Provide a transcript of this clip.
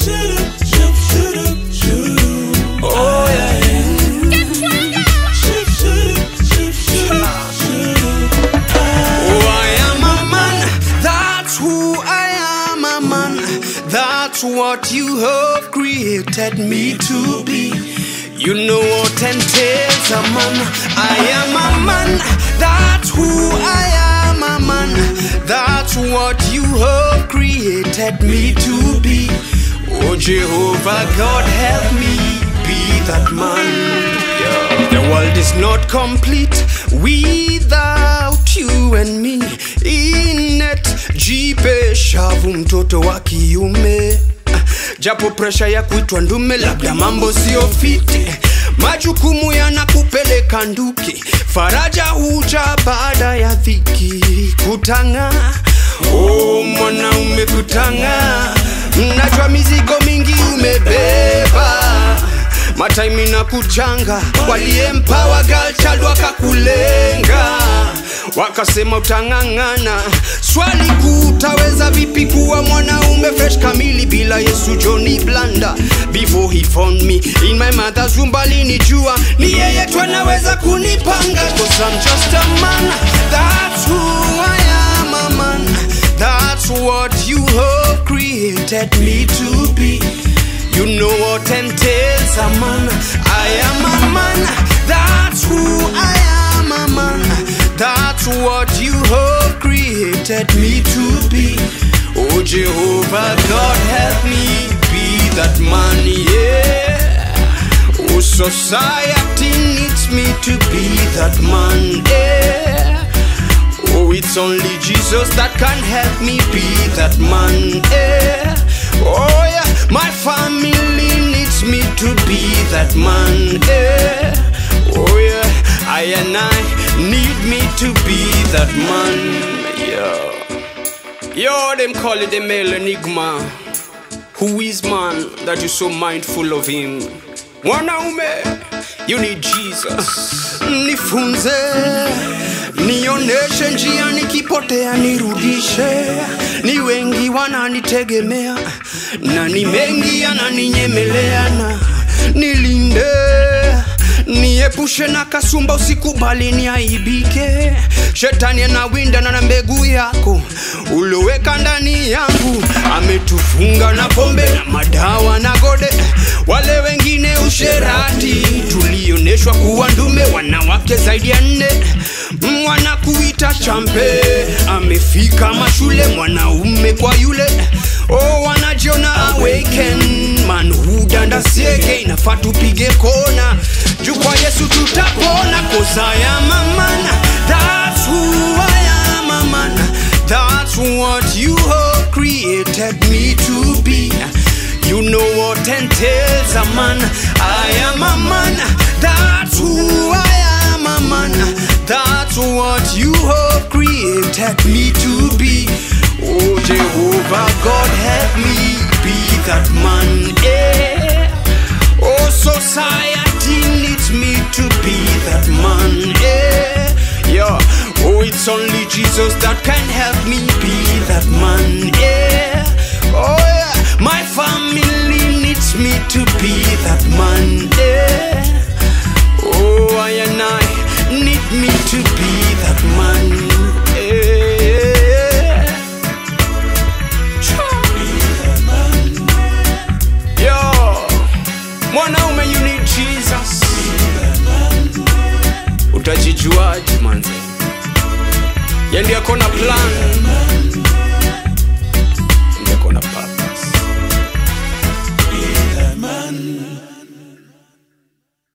Oh yeah. That's what you have created me to be. You know what entails a man. I am a man. That's who I am, a man. That's what you have created me to be. Oh Jehovah God, help me be that man. Yeah. The world is not complete without you and me. Inet jipe shavu mtoto wa kiume. Japo presha ya kuitwa ndume, labda mambo sio fiti. Majukumu yanakupeleka nduki. Faraja huja baada ya dhiki. Kutanga, oh mwanaume kutanga. Mnajua mizigo mingi umebeba. Mataimi na kuchanga. Waliempower girl child wakakulenga. Wakasema utangangana. Swali kutaweza vipi kuwa mwanaume fresh kamili bila Yesu Johnny Blanda. Before he found me in my mother's womb alinijua. Ni yeye tu anaweza kunipanga. Cause I'm just a man. That's who I am, a man. That's what you have created me to be. You know what entails a man. I am a man. That's who I am, a man. That's what you have created me to be. Oh Jehovah God, help me be that man, yeah. Oh society needs me to be that man, yeah. Oh it's only Jesus that can help me be that man, yeah. Oh yeah, my family needs me to be that man, yeah. Oh yeah, I and I need me to be that man, yeah. Yo, them call it the male enigma. Who is man that you're so mindful of him? Mwanaume, you need Jesus. Nifunze, nioneshe njia nikipotea nirudishe. Ni wengi wananitegemea na ni mengi yananinyemelea na nilinde. Niepushe na kasumba, usikubali niaibike. Shetani anawinda na mbegu yako uloweka ndani yangu. Ametufunga na pombe na madawa na gode. Wale wengine usherati. Tulioneshwa kuwa ndume, wanawake zaidi ya 4. Wanakuita champe. Amefika mashule mwanaume kwa yule. Oh wanajiona awaken. Manhood and a siege. Inafaa tupige kona. Juu kwa Yesu tutapona. Cause I am a man. That's who I am, a man. That's what you have created me to be. You know what entails a man. I am a man. That's who I am, a man. That's what you have created me to be. Oh Jehovah God, help me be that man, yeah. Oh society needs me to be that man, yeah. Yeah. Oh it's only Jesus that can help me be that man, yeah. Oh yeah, my family needs me to be that man, yeah. Oh I and I need me to be that man, yeah. Yo, mwanaume you need Jesus. Utajijuaje manze? Yendi akona plan.